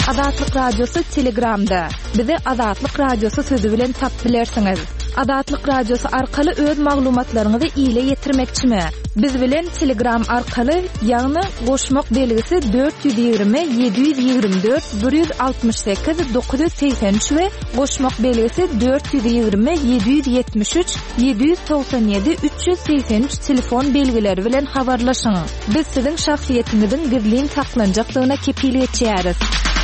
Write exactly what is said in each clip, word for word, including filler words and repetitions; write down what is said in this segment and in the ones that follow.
Azatlyk Radiosu Telegramda. Bizi Azatlyk Radiosu sözü bilen tapylarsınız. Azatlyk Radiosu arkaly öz maglumatlaryňyzy ýyle ýetirmekçimi? Biz bilen Telegram arkaly ýagny goşmak belgisi dört yüz ýigirme yedi yüz ýigirme dört bir yüz altmış sekiz dokuz yüz seksen üç we goşmak belgisi dört yüz ýigirme yedi yüz ýetmiş üç yedi yüz doksan ýedi üç yüz seksen üç telefon belgileri bilen habarlaşyň. Biz siziň şahsiýetiňiziň gizlin saklanjaklygyna kepillik etýäris.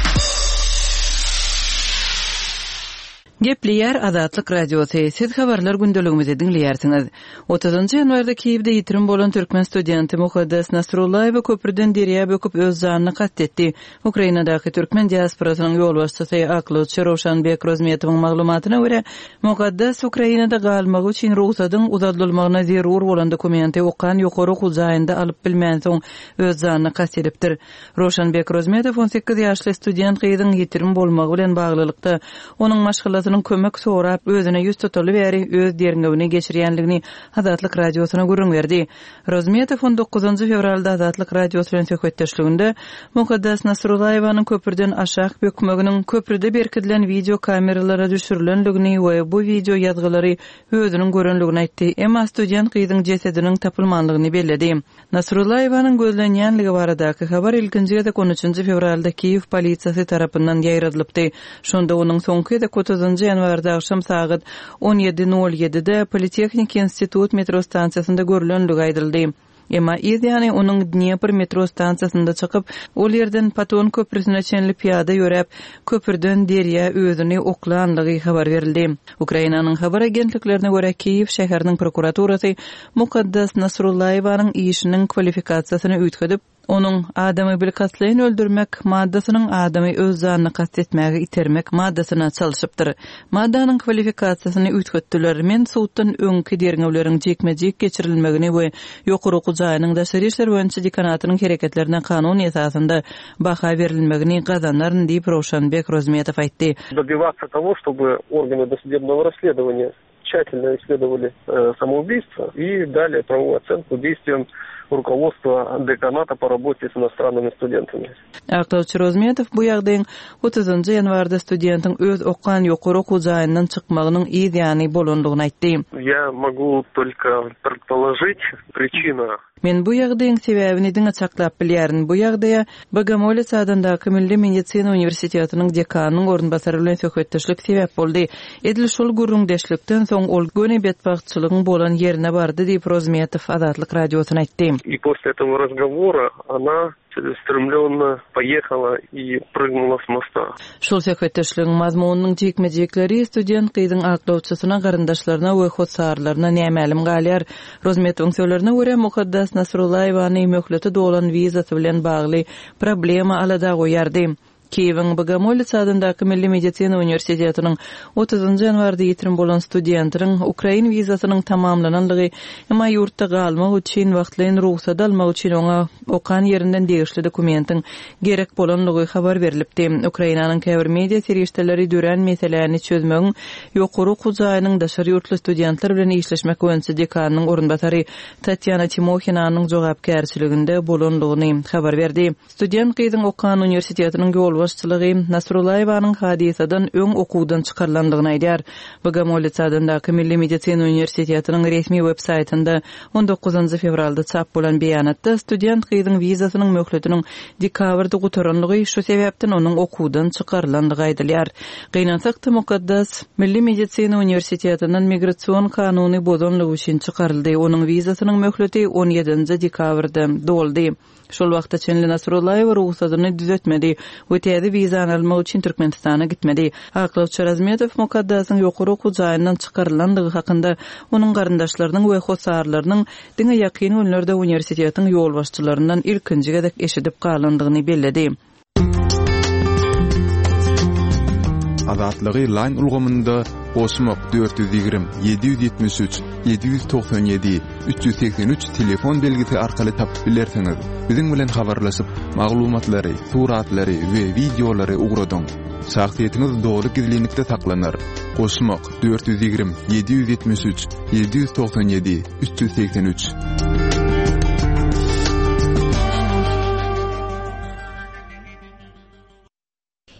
Gepleyer Azatlyk Radiosu. Siz habarlar gündeligimizi dinleýärsiňiz. otuzynjy ýanwarda Kiýewde ýitirim bolan türkmen studenti Mukaddas Nasrullaýew köprüden deriýe böküp öz janyny gatdetdi. Ukrainadaky türkmen diasporasynyň ýol başçysy Aklyç Rowşanbek Rozmetowyň maglumatyna görä, Mukaddas Ukrainada galmagy üçin ruhsatyň uzatylmagyna zerur bolan dokumenti okan ýokary okul jaýynda alyp bilmän soň öz janyny gatdetipdir. Rowşanbek Rozmetow on sekiz ýaşly student gyzyň ýitirim bolmagy bilen baglylykda onuň maşgalatyny kömek sorap özüne ýüz tutuly bäri öz derňegini geçirýänligini Azatlyk Radiosuna görüň berdi. Rozmetow on dokuzynjy fevralda Azatlyk Radiosu bilen söhbetdeşliginde Mukaddas Nasrullaýewaň köprüden aşağı bökmeginiň köprüde berkidilen video kameralara düşürilenligini we bu video ýazgylary özüniň görenligini aýtdy. Emma student gyzyň jesediniň tapylmanlygyny belledi. Nasrullaýewaň gözlenýänligi baradaky habar ilkinji de on üçünjy fevralda Kiýew polisiýasy tarapyndan ýaýradylypdy. Şonda onuň soňky de otuzynjy ýanwarda akşam saat on ýedi nol ýedide Politehnik institut metro stansiýasynda görülenligi aýdyldy. Emma ýa-ni onuň Dnepr metro stansiýasynda çykyp, ol ýerden Paton köprüsine çenli piýada ýörep, köprüden deriýe özüni oklanlygy habar berildi. Ukrainanyň habar agentliklerine görä Kiýew şäheriniň prokuraturasy Mukaddas Nasrullaýewaň işiniň kwalifikasiýasyny üýtgedip, onuň adamy bir katlaýyn öldürmek maddasynyň adamy öz zanyny kastetmäge itermek maddasyna çalyşypdyr. Maddanyň kwalifikasiýasyny üýtgetdiler. Men suwtdan öňki derňewleriň jekmejek geçirilmegini we ýokary okul jaýynyň daşary işler boýunça dekanatynyň hereketlerine kanun esasında baha berilmegini gazanaryn diýip Rowşanbek Rozmetow aýtdy. Добиваться того, чтобы органы досудебного расследования тщательно исследовали э, самоубийство и дали правовую оценку действиям руководства деканата по работе с иностранными студентами. Aklyç Rozmetow bu ýagdaýyň otuzynjy ýanwarda studentin öz okan ýokary okul jaýyndan çykmagynyň ýa-ni bolandygyny aýtdy. Я могу только предположить причину. Men bu ýagdaýyň sebäbini diňe çaklap bilýärin. Bu ýagdaýa Bogomolets sadandaky Milli Medisina Universitetining dekanynyň ornbasary bilen söhbetdeşlik sebäp boldy. Edil şol gürrüňdeşlikden soň ol göne betbagçylygyň bolan ýerine bardy diýip Rozmetow Azatlyk Radiosyna aýtdy. И после этого разговора она целеустремленно поехала и прыгнула с моста. Şol söhbetdeşligiň mazmunynyň jekmejekleri student gyzyň aklawçysyna, garyndaşlaryna we hotsarlaryna nämälim galýar. Rozmetowyň sözlerine görä Mukaddas Nasrullaýewaň möhleti dolan wizasy bilen bagly problema alada goýardy. Kiýewiň Bogomolets sadandaky Milli Medisina Universitetiniň otuzynjy ýanwarda ýetirim bolan studentiniň Ukrain wizasynyň tamamlananlygy, emma ýurtda galmak üçin wagtlaýyn ruhsat almak üçin oňa okan ýerinden degişli dokumentiň gerek bolanlygy habar berilipdi. Ukrainanyň käbir media serişdeleri dören meselelerini çözmegiň ýokary okul jaýynyň daşary ýurtly studentler bilen işleşmek boýunça dekanynyň ornbasary Tatyana Timohinanyň jogapkärçiliginde bolanlygyny habar berdi. Student gyzyň Okan Universitetiniň ýol başçylygy Nasrullaýewaň hadisadan öň okuwdan çykarlandygyny aýdýar. Bogomolets sadandaky Milli Medisina Universitetiniň resmi web saýtynda on dokuzynjy fevralda çap bolan beýanatda student gyzyň wizasynyň möhletiniň dekabrda gutaranlygy şu sebäpden onuň okuwdan çykarlandygy aýdylýar. Gynançakda Mukaddas Milli Medisina Universitetinden migrasiýon kanuny bozanlygy üçin çykaryldy. Onuň wizasynyň möhleti on ýedinji dekabrda doldy. Şol wagtda Çenli Nasrullaýew ruhsatyny düzeltmedi. Ötedi wizany almak üçin Türkmenistana gitmedi. Aklyç Rozmetow Mukaddasyň ýokary okul jaýyndan çykarlandygy hakynda onuň garyndaşlarynyň we hotsarlarynyň diňe ýakyn günlerde universitetiň ýol başçylaryndan ilkinji gedek eşidip galandygyny belledi. Azatlygy line ulgamynda Osmok dört yüz ýigirme yedi yüz ýetmiş üç yedi yüz doksan ýedi üç yüz seksen üç telefon belgisi arkaly tapyp bilersiňiz. Biziň bilen habarlaşyp maglumatlary, suratlary we videolary ugradyň. Şahsiýetiniz dogry gizlilikde saklanır. Osmok dört yüz ýigirme yedi yüz ýetmiş üç yedi yüz doksan ýedi üç yüz seksen üç.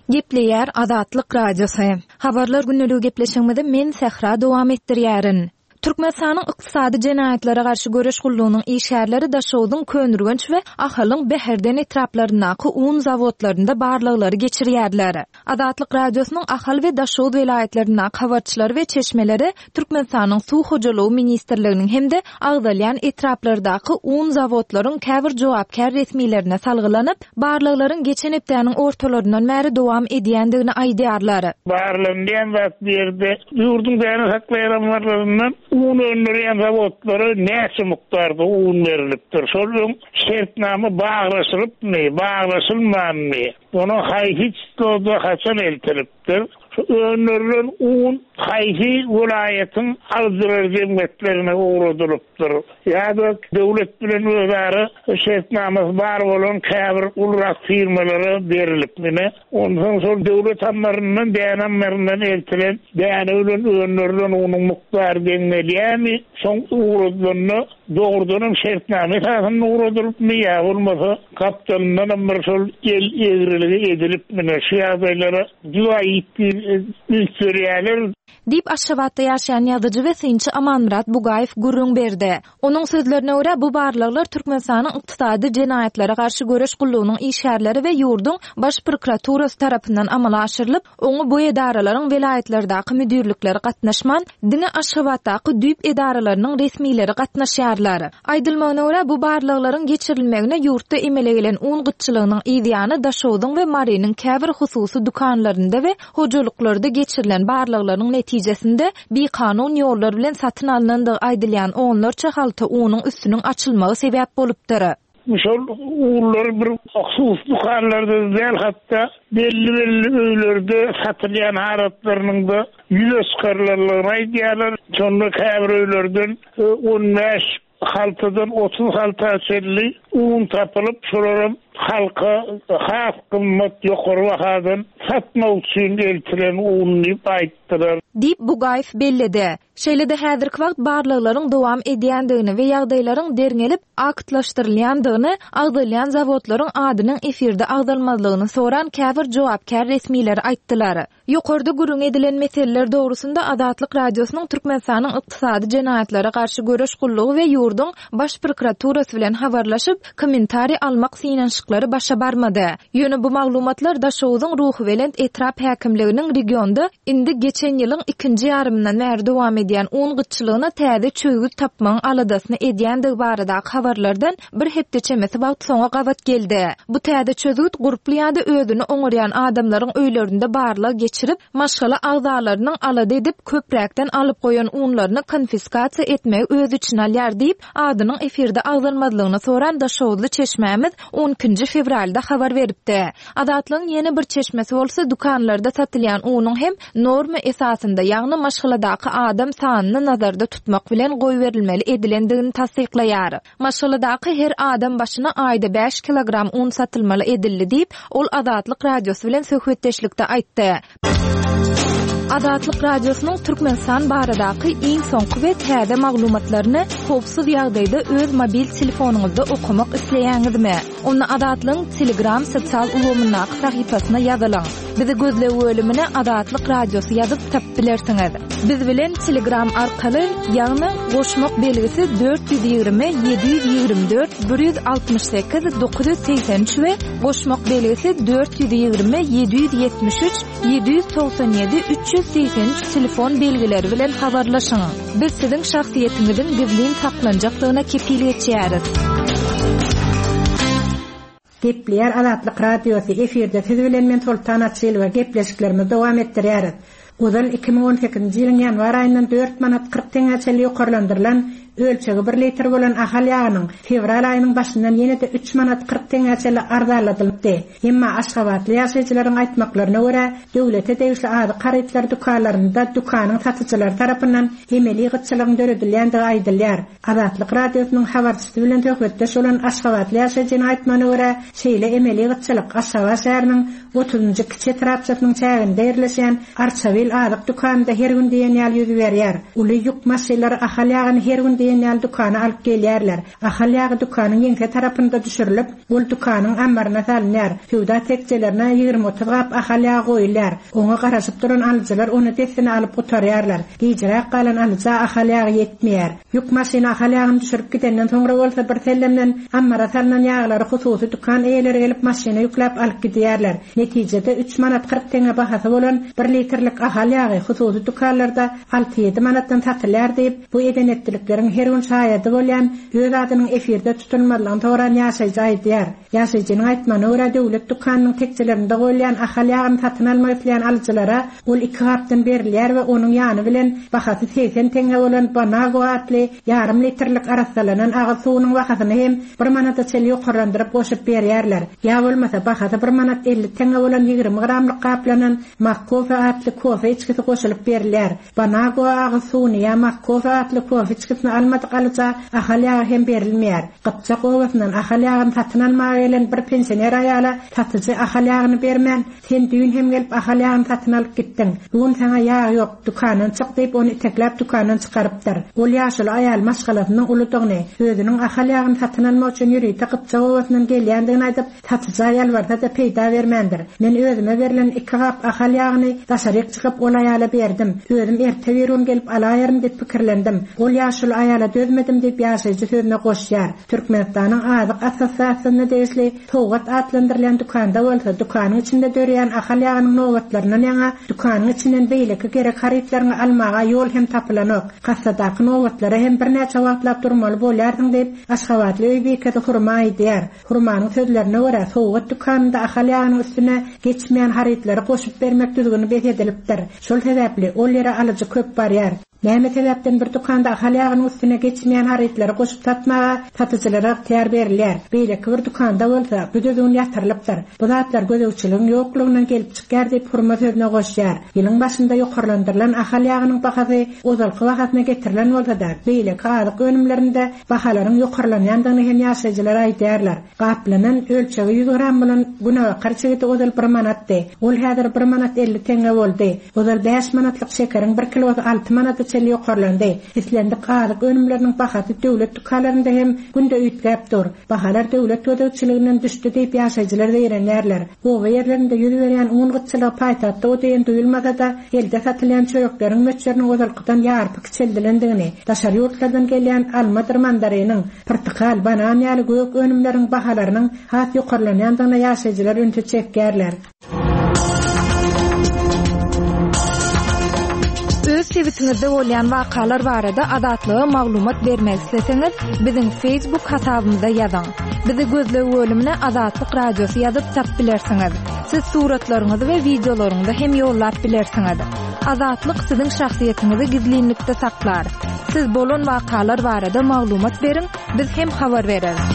Gepleýär Azatlyk Radiosu. Habarlar günnäli gepleşigimizde men Sehra dowam etdirýärin. Türkmenistanyň ykdysady jenaýatlary garşy göreş gullugynyň işgärleri daşawdyň könürgenç we ahalyň beherden etraplarynaky un zawodlarynda barlyklary geçirýärler. Azatlyk Radiosynyň ahal we daşawd welaýetleriniň habarçylary we çeşmeleri Türkmenistanyň suw hojalygy ministrliginiň hemde agdalýan etraplardaky un zawodlaryň käbir jogapkär resmiýetlerine salgylanyp, barlyklaryň geçen hepdäniň ortalaryndan bäri dowam edýändigini aýdýarlar. Barlygyň wagt ýerde ýurdun däne saklaýanlaryndan un önleyen zavotları näçe mukdarda un berilipdir. Şolun şertnamy baglaşylyp mı, baglaşylmamy? Onu haýhiç toda haçan eltiripdir. Önlerinden un haýhy welaýatyň aldyrar zemmetlerine uğradylypdyr. Ýa-da döwlet bilen özleri şertnamy bar bolan käbir ulrak firmalary berilipmi? Ondan soň döwlet amlaryndan beýanlaryndan eltiren beýanlanan önlerinden unyň muktary deňmelýärmi? Soň uğradylyny dogrudan şertnamy tarapyndan uğradylypmy ýa bolmasa kapitalinden bir şol el egriligi edilipmi? Şu ýagdaýlara duýaýyp ülkürýärler. Dip Aşgabatda ýaşaýan ýazyjy we synçy Amanmurat Bugaýew gurrun berdi. Onuň sözlerine görä bu barlyklar Türkmenistanyň ykdysady jenaýatlary garşy göreş gullugynyň işgärleri we ýurdun baş prokuraturasy tarapyndan amala aşyrylyp, oňa bu edaralaryň welaýetlerdaky müdürlikleri gatnaşman, diňe Aşgabatdaky düýp edaralarynyň resmiýleri gatnaşýarlar. Aýdylmagyna görä bu barlyklaryň geçirilmegine ýurtda emele gelen un gytçylygynyň ýa-da daşawdyň we marynyň käbir hususy dukanlarynda we hojalyklarda geçirilen barlyklaryň netijesinde bir kanun ýollar bilen satyn alynandygy aýdylýan onlarça halta unyň üstüniň açylmagy sebäp bolupdyr. Şol uğurlar bir aksus dukanlarda değil, hatta belli belli öýlerde satylýan haratlarynyň da ýüz karlarlygyny aýdýarlar. Şonda käbir öýlerden on beş haltadan otuz halta çelli un tapylyp şolaram halka has kymmat ýokary bahadan satmak üçin eltiren unny aýtdylar. Dip Bugaýew bellidi. Şeýle-de häzirki wagt barlyklaryň dowam edýändigini we ýagdaýlaryň derňelip aktlaşdyrylýandygyny, agdalýan zawodlaryň adynyň efirde agdalmazlygyny soran käbir jogapkär resmiýetler aýtdylar. Ýokarda gurrun edilen meseleler dogrusunda Azatlyk Radiosynyň Türkmenistanyň ykdysady jenaýatlary garşy göreş gullugy we ýurdun baş prokuraturasy bilen habarlaşyp kommentari almak synanşyklary başa barmady. Ýöne bu maglumatlar daşawdyň ruhy bilen etrap häkimliginiň regionda indi geçen ýylyň ikinji ýarymyndan bäri dowam edýän un gytçylygyna täze çöýgü tapmagyň aladasyny edýändigi baradaky habarlardan bir hepde çemesi wagt soňa gabat geldi. Bu täze çözüt guruply ýa-da özüni oňarýan adamlaryň öýlerinde barlyk geçirip, maşgala agdalarynyň alada edip köpräkden alyp goýan unlaryny konfiskasiýa etmek öz üçin alýar diýip adynyň efirde agdalmazlygyny soran daşawdly çeşmämiz on ikinji fevralda habar beripdi. Azatlygyň ýene bir çeşmesi bolsa dukanlarda satylýan unyň hem norma esasynda, ýagny maşgaladaky adam sanyny nazarda tutmak bilen goý berilmeli edilendigini tasdiklaýar. Maşgaladaky her adam başyna aýda beş kilogram un satylmaly edildi diýip ol Azatlyk Radiosy bilen söhbetdeşlikde aýtdy. Azatlyk Radiosynyň Türkmenistan baradaky iň soňky we täze maglumatlaryny howpsuz ýagdaýda öz mobil telefonuňyzda okumak isleýäňizmi? Onu Azatlygyň Telegram sosial ulgamynyň sahypasyna ýazylaň. Bizi gözle bölümine Azatlyk Radiosy ýazyp tapyp bilersiňiz. Biz bilen Telegram arkaly ýagny goşmak belgisi dört yüz ýygrimi yedi yüz ýygrimi dört bir yüz altymyş sekiz dokuz yüz seksen üç we goşmak belgisi dört yüz ýygrimi yedi yüz ýetmiş üç yedi yüz toksan ýedi üç yüz seksen üç telefon belgileri bilen habarlaşyň. Biz siziň şahsiýetiňiziň gizlin saklanjakdygyna kepillik etýäris. Gepleýär Azatlyk Radiosy efirde siz bilen men Sultan Atçyl we gepleşiklerimizi dowam etdirýäris. Uzal iki ming on sekizinji ýylyň ýanwar aýyndan dört manat kırk teňeçeli ýokarlandyrylan ölçegi bir litr bolan ahal ýagynyň fevral aýynyň başyndan ýene-de üç manat kırk teňeçeli arzaladyldy. Emma Aşgabatly ýaşaýjylaryň aýtmaklaryna görä, döwlete degişli ady garyplar dukanlarynda dukanyň satyjylary tarapyndan emeli gytçylygyň döredilýändigi aýdylýar. Azatlyk Radiosynyň habarçysy bilen töhbetdeş bolan Aşgabatly ýaşaýjylaryň aýtmagyna görä, şeýle emeli gytçylyk Aşgabat şäheriniň otuzunjy kiçi trapiýasynyň çäginde ýerleşen Arçavil adyk dukanda her gün diýen ýaly ýüz berýär. Uly ýük maşynalary ahal ýagyny her gün diýen ýaly dukana alyp gelýärler. Ahal ýagy dukanyň ýeňe tarapynda düşürilip, ol dukanyň ambaryna salynýar. Hewda tekçelerine ýygrimi otuz gap ahal ýagy goýulýar. Oňa garaşyp duran alyjylar ony desine alyp gutarýarlar. Giýjirak galan alyja ahal ýagy ýetmeýär. Ýük maşyna ahal ýagyny düşürip gidenden soňra bolsa bir tellemden ambara salynan ýaglary hususy dukan eýeleri gelip maşyna ýüklep alyp gidýärler. Netijede üç manat kırk teňe bahasy bolan bir litrlik ahal ýagy hususy dukanlarda alty ýedi manatdan satylýar diýip bu edenetliklerin her gün şaýady bolýan öz adynyň efirde tutulmadan toran ýaşaýjy aýdýar. Ýaşaýjynyň aýtmany görä döwlet dukanynyň tekçelerinde goýulan ahal ýagyny satyn almak isleýän alyjylara ol iki hapdan berilýär we onuň ýany bilen bahasy seksen teňe bolan Banago atly ýarym litrlik arasalanan agyr suwunyň bahasyny hem bir manata çeli ýokarlandyryp goşup berýärler. Ýa bolmasa bahasy bir manat elli teňe bolan ýygrimi gramlyk gaplanan Makkofe atly kofe içkisi goşulyp berilýär. Banago agyr suwuny ýa Makkofe atly kofe içkisini almadyk alyja ahal ýagy hem berilmeýär. Gypçak owasyndan ahal ýagyny satyn almaga gelen bir pensioner aýala satyjy ahal ýagyny bermän, sen düýün hem gelip ahal ýagyny satyn alyp gitdiň. Bugun sana ýagy ýok, dukanyň çyk diýip ony teklep dukanyň çykarypdyr. Ol ýaşyl aýal maşgalatynyň ulydygyny, özüniň ahal ýagyny satyn almak üçin ýürüýte gypçak owasyndan gelýändigini aýdyp satyjy aýalbarda da peýda bermändir. Men özüme berilen iki gap ahal ýagyny daşaryk çykyp ol aýala berdim. Özüm erte berun gelip alaýarym diýip pikirlendim. Ol ýaşyl aýala dözmedim diýip ýaşaýjy sözüne goşýar. Türkmenistanyň azyk assosiasiýasyna degişli Towgat atlandyrylan dukanda bolsa, dukanyň içinde dörýän ahal ýagynyň nowatlaryna ýa dukanyň içinden beýleki gerek haritlaryny almaga ýol hem tapylanok. Kassadaky nowatlara hem bir näçe wagtlap durmaly bolýardyň diýip Aşgabatly öýbekede hurma aýdýar. Hurmanyň sözlerine görä Towgat dukanynda ahal ýagynyň üstüne geçmeýän haritlary goşup bermek düzgünü beýledilipdir. Şol sebäpli ol ýere alyjy köp barýar. Näme sebäpden bir dukanda ahal ýagynyň üstüne geçmeýän haritlary goşup satmaga satyjylara täýär berilýär. Beýleki bir dukanda bolsa, bu düzgün ýatyrylypdyr. Bu zatlar gözegçiligiň ýoklugynyň gelip çykýar diýip hurma sözüne goşýar. Ýylyň başynda ýokarlandyrylan ahal ýagynyň bahasy ozalky wagtna getirilen bolsa-da, beýleki azyk önümlerinde bahalaryň ýokarlanýandygyny hem ýaşaýjylar aýdýarlar. Gaplanan ölçegi yüz gram bilen buna garçygyti ozal bir manatdy. Ol häzir bir manat elli teňe boldy. Ozal beş manatlyk şekeriň bir kilosy alty manat çeli ýokarlandy. Islendi gazyk önümleriniň bahasy döwlet dukanlarynda hem günde üýtgäp dur. Bahalar döwlet tödegçiliginden düşdi diýip ýaşaýjylar beýrenýärler. Bu ýerlerinde ýüz berýän uňgyçylyk paýtatda ödeýän duýulmasa-da elde satylýan çörekleriň möçleriniň ozalkydan ýarpyk çeldilendigini, daşar ýurtlardan gelýän almadyr mandarynyň, portakal, banan ýaly gök önümleriň bahalarynyň hat ýokarlanýandygyna ýaşaýjylar önte çekýärler. Öz tweetingizde bolýan wakalar barada adatlyga maglumat bermek isteseňiz, biziň Facebook hasabymyza ýazyň. Bizi gözlegi bölümine Azatlyk Radiosu ýazyp tap bilersiňiz. Siz suratlaryňyzy we videolaryňyzy hem ýollap bilersiňiz. Azatlyk siziň şahsiýetiniňizi gizlinlikde saklar. Siz bolan wakalar barada maglumat beriň, biz hem habar bereriz.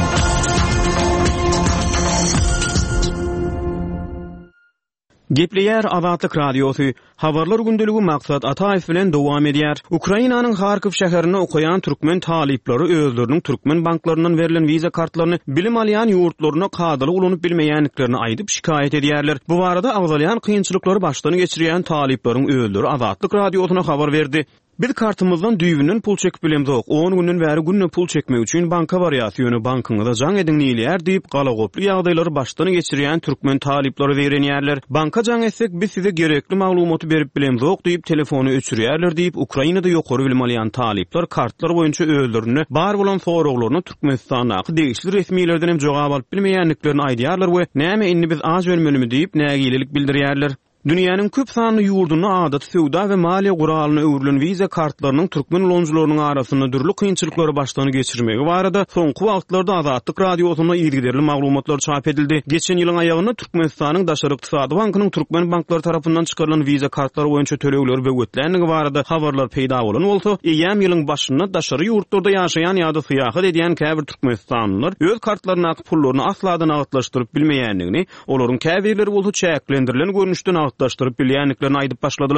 Gepleyer Azatlyk Radiosu habarlar gündüligi maksat Ataýew bilen dowam edýär. Ukrainanyň Harkiv şäherine okuyan türkmen talyplary özleriniň türkmen banklarynyň berilen viza kartlaryny bilim alýan ýurtlaryna kadyly ulanyp bilmeýänliklerini aýdyp şikayet edýärler. Bu barada agzalýan kynçylyklary başdan geçirýän talyplaryň özleri Azatlyk Radiosyna habar berdi. Bir kartymyzdan düýbünden pul çekip bilemdik. on günden bäri günne pul çekmek üçin banka variasiýony bankyňyza jaň ediň diýilýär diýip galagoply ýagdaýlary başdan geçirýän türkmen talyplary berenýärler. Banka jaň etsek biz size gerekli maglumaty berip bilemdik diýip telefony öçürýärler diýip Ukrainada ýokary bilim alýan talyplar kartlar boýunça özlerini bar bolan soraklaryny Türkmenistanyň degişli resmiýetlerden hem jogap alyp bilmeýänliklerini aýdýarlar we näme inni biz az bölmelimi diýip nägilelik bildirýärler. Dünýäniň köp sanly ýurduny adat, sowda we maliýe guralyny öwrülen viza kartlarynyň türkmen ulanyjylarynyň arasynda dürli kynçylyklary başdan geçirmegi barada soňky wagtlarda Azatlyk Radiosyna ilgiderli maglumatlar çap edildi. Geçen ýylyň aýagyna Türkmenistanyň Daşary Ykdysady bankynyň türkmen banklary tarapyndan çykarylan viza kartlary boýunça tölegler we ötlenligi barada habarlar peýda bolan bolsa, eýäm ýylyň başynda daşary ýurtlarda ýaşaýan ýa-da syýahat edýän käbir türkmenistanlylar öz kartlaryny pullaryny asladan agtlaşdyryp bilmeýänligini, olaryň käbirleri bolsa çäklendirilen görnüşden agtlaşdyryp bilýänliklerini aýdyp başladylar.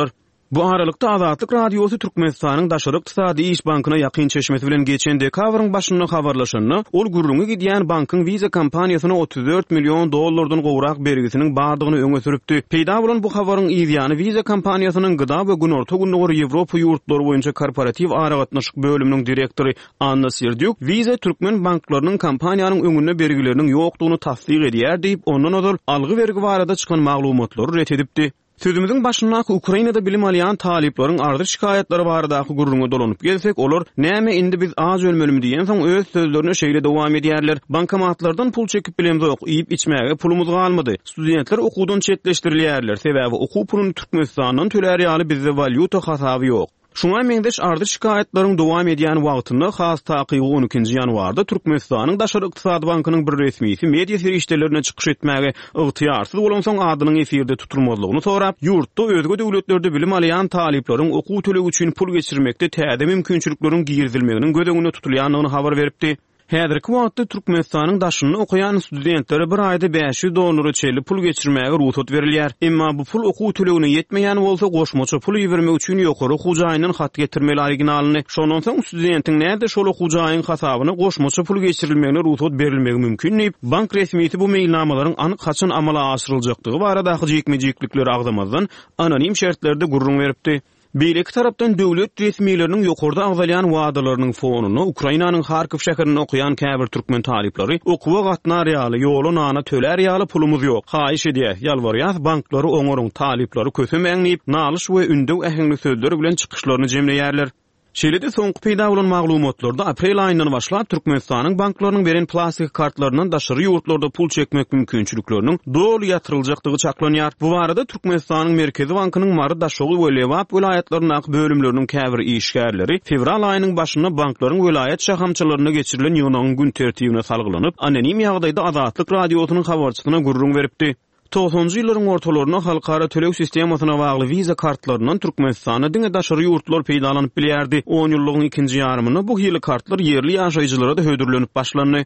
Bu aralykda Azatlyk Radiosu Türkmenistanyň Daşary Ykdysady İş Bankyna ýakyn çeşmesi bilen geçen dekabrň başynda habarlaşanyny, ol gurrungy gidýän bankyň Visa kompaniýasyna otuz dört million dollardan gowrak bergisiniň bardygyny öňe süripdi. Peýda bolan bu habaryň ýa-ni Visa kompaniýasynyň gyda we günorta günleri Ýewropa ýurtlary boýunça korporativ aragatnaşyk bölüminiň direktori Anna Serdyuk, Visa türkmen banklarynyň kompaniýanyň öňüne bergileriniň ýokdugyny tasdyk edýär diýip, ondan öňür algy bergi barada çykan maglumatlary ret edipdi. Sözümüzün başyndaky Ukrainada bilim alýan talyplaryň ardy şikayetlary baradaky gurrunga dolanyp gelsek, olar näme indi biz az ölmelimi diýen soň öz sözlerini şeýle dowam edýärler. Bankomatlardan pul çekip bilen zok, iýip içmäge pulumuz galmady. Studentler okuwdan çetleşdirilýärler, sebäbi okuw puluny Türkmenistanyň töler ýaly bizde valyuta hasaby ýok. Şuňa meňdeş ardy şikayetlaryň dowam edýän wagtynda has takygy on ikinji ýanwarda Türkmenistanyň Daşary Ykdysady Bankynyň bir resmisi media serişdelerine çykyş etmäge ygtyýarsyz bolan soň adynyň efirde tutulmazlygyny sorap, ýurtda özge döwletlerde bilim alýan talyplaryň okuw төлegi üçin pul geçirmekde täze mümkinçilikleriň girizilmeginiň gödegine tutulýanlygyny habar beripdi. Häzirki wagtda Türkmenistanyň daşyny okuyan studentlere bir aýda beş ýüz dollar çeli pul geçirmäge ruhsat berilýär. Emma bu pul okuw tölegine ýetmeýän bolsa, goşmaça pul ýetirmek üçin ýokary hujaýynyň hat getirmeli originalyny. Şondan soň studentiň näde şol hujaýyň hasabyna goşmaça pul geçirilmegine ruhsat berilmegi mümkin diýip, bank resmiýeti bu meýilnamalaryň anyk haçan amala aşyryljakdygy baradaky jekme-jeklikleri agdamazdan anonim şertlerde gurrun beripdi. Beýleki tarapdan döwlet resmiýetleriniň ýokarda agzalýan wadalarynyň fonuny Ukrainanyň Harkiv şäherinde okuyan käbir türkmen talyplary okuwa gatnar ýaly ýoly nana töler ýaly pulumuz ýok. Haýyş edýär, ýalwarýar banklary oňoruň talyplary kösemäňnip, nalyş we ündew ähengli sözleri bilen çykyşlaryny jemleýärler. Şeýlede soňky peýda bolan maglumatlarda aprel aýyndan başlap Türkmenistanyň banklarynyň beren plastik kartlarynyň daşary ýurtlarda pul çekmek mümkinçilikleriniň dol ýatyryljakdygy çaklanýar. Bu barada Türkmenistanyň Merkezi Bankynyň Mary Daşogy we Lewap vilayatlarynyň bölümleriniň käbir işgärleri fevral aýynyň başynda banklaryň vilayat şahamçylaryna geçirilen ýygynyň gün tertibine salgylanyp, anonim ýagdaýda Azatlyk Radiosynyň habarçysyna gurrun beripdi. toksonjy ýyllaryň ortalaryna halkara töleg sistemasyna bagly Visa kartlarynyň Türkmenistana diňe daşary ýurtlar peýdalanyp bilýärdi. on ýyllygyň ikinji ýarymyna bu ýyly kartlar ýerli ýaşaýjylara da hödürlenip başlandy.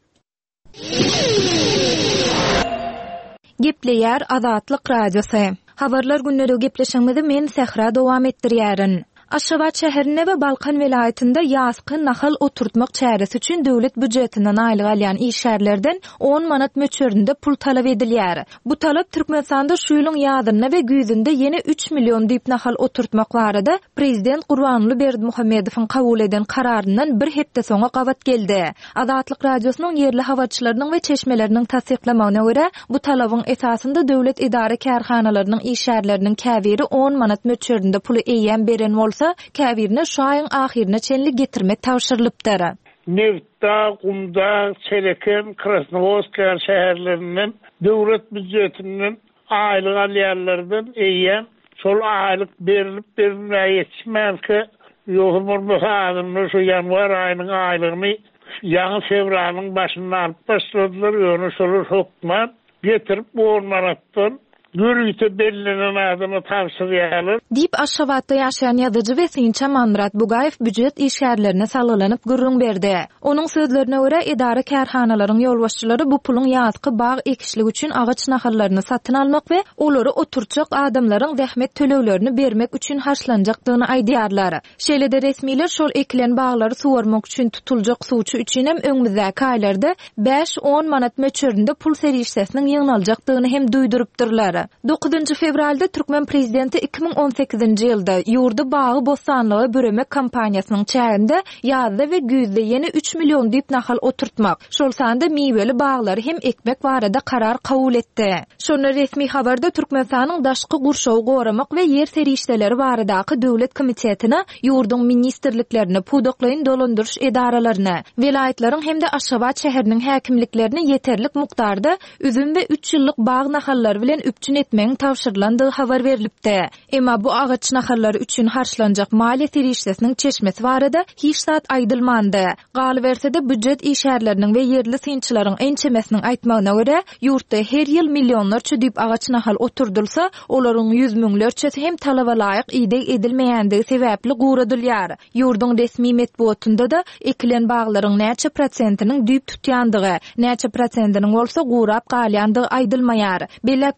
Gepleýär Azatlyk Radiosu. Habarlar günleri gepleşmegde men Sehra dowam etdirýärin. Aşgabat şäherine we Balkan vilayatynda ýazky nahal oturtmak çäresi üçin döwlet büdjetinden aýlyk alýan işgärlerden on manat möçberinde pul talap edilýär. Bu talap Türkmenistanda şu ýylyň ýazyna we güýzünde ýene üç million diýip nahal oturtmak barada Prezident Gurbanly Berdimuhammedowyň kabul eden kararyndan bir hepde soňa gabat geldi. Azatlyk Radiosynyň ýerli habarçylarynyň we çeşmeleriniň tasdiklamagyna görä, bu talabyň esasynda döwlet idare kärhanalarynyň işgärleriniň käbiri on manat möçberinde puly eýen beren bolsa, käbirine şu aýyň ahirine çenli getirmek tawşyrylypdyr. Neftda, Gumda, Çelekem, Krasnovodsk şäherlerinden döwlet büdjetinden aýlyk alýarlardan eýen şol aýlyk berilip berilmäge ýetişmänki ýokmur bu hazyny şu ýanwar aýynyň aýlygyny ýaňy fevralyň başynda alyp başladylar, ýöne şol hukmat getirip on manatdan Gürüýte bellenen adyny tawşyrýarlar. Dip Aşgabatda ýaşaýan ýazyjy we Sinçe Manmurat Bugaýew büdjet işgärlerine salgylanyp gurrun berdi. Onuň sözlerine görä idare kärhanalaryň ýolbaşçylary bu puluň ýazky bag ekişlik üçin agaç nahallaryny satyn almak we olary oturjak adamlaryň zähmet töleglerini bermek üçin harçlanjakdygyny aýdýarlar. Şeýlede resmiler şol ekilen baglary suwarmak üçin tutuljak suwçu üçin hem öňümüzdäki aýlarda beş on manat möçberinde pul serişdesiniň ýygnaljakdygyny hem duýdurypdyrlar. dokuzunjy fevralda Türkmen prezidenti iki ming on sekizinji ýylda ýurdu bagy bostanlygy böremek kampaniýasynyň çäginde ýazda we güýzde ýene üç million diýip nahal oturtmak. Şol sanda miweli baglary hem ekmek barada karar kabul etdi. Şonu resmi habarda Türkmenistanyň daşky gurşawy goramak we ýer serişdeleri baradaky döwlet komitetine, ýurdun ministrliklerini, pudoklaýyn dolandyryş edaralaryna, vilayatlaryň hem de Aşgabat şäheriniň häkimliklerini ýeterlik mukdarda üzüm we üç ýyllyk bag nahallary bilen üpçün etmeň tawşyrylandygy habar berilipdi. Emma bu agaç nahallary üçin harçlanjak maliýe serişdesiniň çeşmesi barada hiç zat aýdylmandy. Galy bersede büdjet işgärleriniň we ýerli synçylaryň ençemesiniň aýtmagyna görä, ýurtda her ýyl millionlarça diýip agaç nahal oturdylsa, olaryň yüz müňlerçesi hem talaba laýyk ide edilmeýändigi sebäpli guradylýar. Ýurdun resmi metbuatynda da ekilen baglaryň näçe prosentiniň düýüp tutýandygy, näçe prosentiniň bolsa gurap galýandygy aýdylmaýar. Belläp geçsek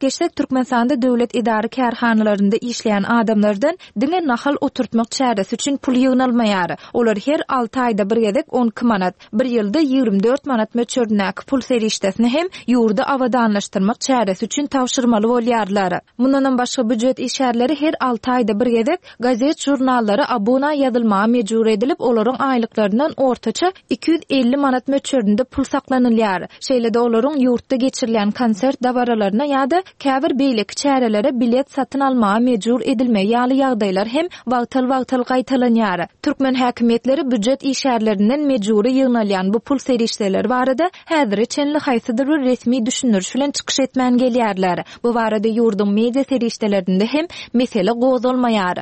Türkmenistanda döwlet idare kärhanalarynda işleýän adamlardan diňe nahal oturtmak çäresi üçin pul ýygnalmaýar. Olar her alty aýda bir gezek on iki manat, bir ýylda ýygrimi dört manat möçürdäki pul serişdesini hem ýurda awadanlaşdyrmak çäresi üçin tawşyrmaly bolýarlar. Mundan başga büdjet işgärleri her alty aýda bir gezek gazet jurnallary abona ýazylmagy mejbur edilip, olaryň aýlyklaryndan ortaça iki yüz elli manat möçürdinde pul saklanylýar. Şeýle-de olaryň ýurtda geçirilen konsert dabaralaryna ýa-da käbir beýleki çärelere bilet satyn almagy mejbur edilme ýaly ýagdaýlar hem wagtal-wagtal gaýtalanýar. Türkmen häkimetleri büdjet işgärlerinden mejburi ýygnalýan bu pul serişdeleri barada häzir içenli haýsydyr bir resmi düşündürüş bilen çykyş etmän gelýärler. Bu barada ýurdun media serişdelerinde hem mesele gozulmaýar.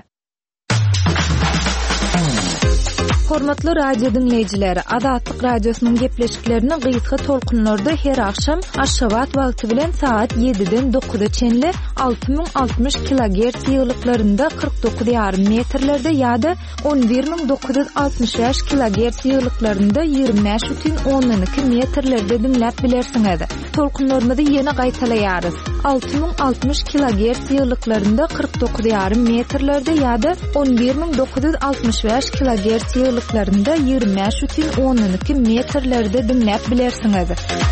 Hormatly radio dinleýijileri, Azatlyk radiosynyň gepleşiklerini gysga tolkunlarda her akşam Aşgabat wagty bilen saat ýediden dokuza çenli alty ming altymyş kilohertz ýyglyklarynda kırk dokuz ýarym metrlerde ýa-da on bir ming dokuz yüz altymyş beş kilohertz ýyglyklarynda ýygrimi beş butun on iki metrlerde dinläp bilersiňiz. Tolkunlarymyzy ýene gaýtalaýarys. alty ming altymyş kilohertz ýyglyklarynda kırk dokuz ýarym metrlerde ýa-da on bir ming dokuz yüz altymyş beş kilohertz ýyglyklarynda ýygrimi beş butun on iki metrlerde dinläp bilersiňiz.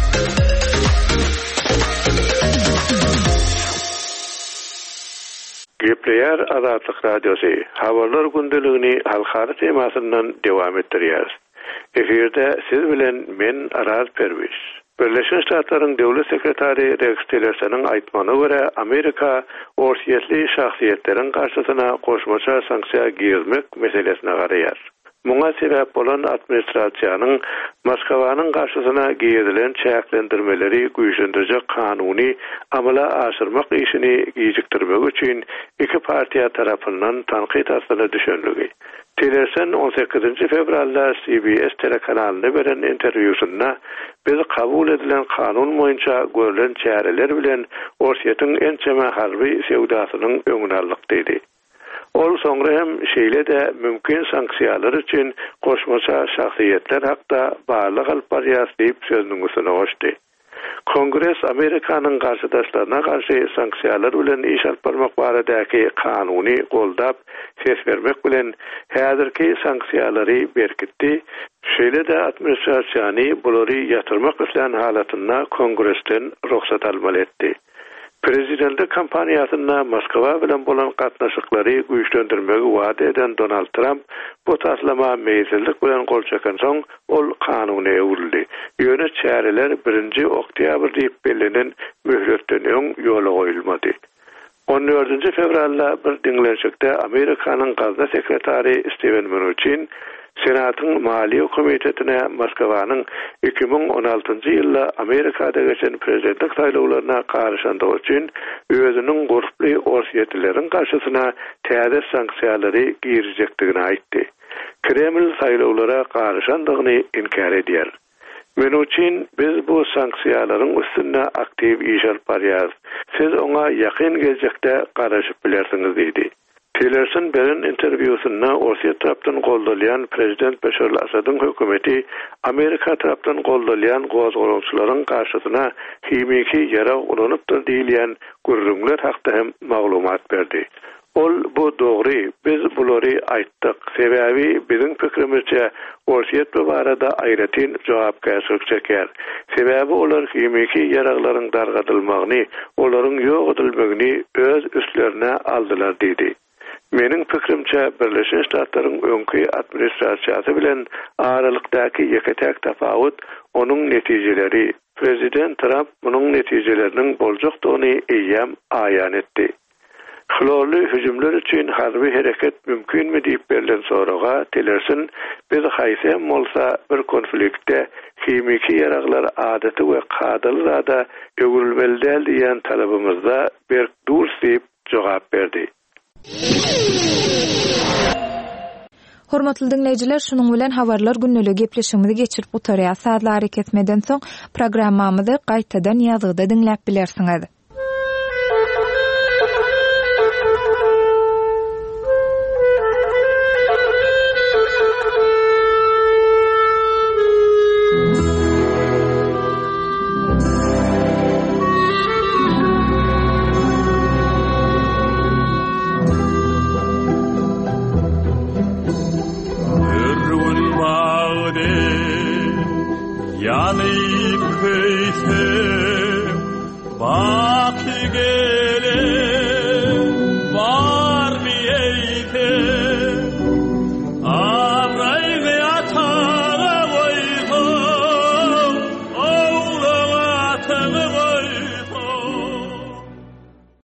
Gepleýär Azatlyk radiosy. Habarlar gündeligini halkara temasyndan dowam etdirýär. Eferde siz bilen men Araz Perwiz. Birleşmiş Ştatlaryň döwlet sekretary Rex Tillersonyň aýtmagyna görä, Amerika orsiýetli şahsiýetleriň garşysyna goşmaça sanksiýa giyirmek meselesine garaýar. Muňa sebäp bolan administrasiýanyň Moskwanyň garşysyna giýilen çäklendirmeleri güýçlendirjek kanuny amala aşyrmak işini giýjikdirmek üçin iki partiýa tarapyndan tanqid astyna düşenligi. Tillerson on sekizinci fevralda C B S telekanalyna beren interwýusynda biz kabul edilen kanun boýunça görülen çäreler bilen orsiýetin ençeme harby sewdasynyň öňüne aldyk dedi. Ol soňra hem şeýle de mümkin sanksiýalar üçin goşmaça şahsiýetler hakda barlyk alyp barýar diýip sözüniň üstüne goşdy. Kongres Amerikanyň garşydaşlaryna garşy sanksiýalar bilen iş alyp barmak baradaky kanuny goldap ses bermek bilen häzirki sanksiýalary berkitdi. Şeýle de administrasiýany bulary ýatyrmak isleýän halatyna Kongresden ruhsat almaly etdi. Prezidentlik kampaniýasynda Moskwa bilen bolan gatnaşyklary güýçlendirmegi wada eden Donald Trump bu taslama meýillik bilen gol çeken soň ol kanuny ewrildi. Ýöne çäreler birinji oktýabr diýip belenen möhletden öň ýola goýulmady. on dördünji fevralda bir diňlenşikde Amerikanyň gazna sekretary Steven Mnuchin Senatyň Maliýe Komitetine Moskwanyň iki ming on altynjy ýylda Amerikada geçen prezidentlik saýlawlaryna garşandygy üçin özüniň gorply orsiýetleriň garşysyna täze sanksiýalary giýirjekdigini aýtdy. Kreml saýlawlara garşandygyny inkar edýär. Mnuchin biz bu sanksiýalaryň üstünde aktiw iş alyp barýar. Siz oňa ýakyn geljekde garaşyp bilersiňiz diýdi. Tillerson beren interwýusynda Orsiýet tarapdan goldalýan prezident Beşar al-Asadyň hökümeti Amerika tarapdan goldalýan gozgolçylaryň garşysyna himiki ýara ulanypdyr diýilýän gürrüňler hakda hem maglumat berdi. Ol bu dogry, biz bulary aýtdyk. Sebäbi biziň pikirimizçe Orsiýet bu barada aýratyn jogapkärçilik çeker. Sebäbi olar himiki ýaraklaryň dargadylmagyny, olaryň ýok edilmegini öz üstlerine aldylar diýdi. Mening pikirimçe Birleşmiş Ştatlaryň öňkü administrasiýasy bilen aralykdaky ýeketek tafawut onuň netijeleri. Prezident Trump munyň netijeleriniň boljakdygyny eýýäm aýan etdi. Xlorly hüjümler üçin harby hereket mümkinmi diýip berilen soraga Tillerson biz haýsy bolsa bir konfliktde himiki ýaraklar adaty we kadyllarda öwrülmeli diýen talabymyzda bir durs diýip jogap berdi. Hormatly dinleyijiler, şunuň bilen habarlar günneligi gepleşigimizi geçirip utarýar. Saatlar hareketmeden soň programmamyzy gaýtadan ýazgyda dinläp bilersiňiz.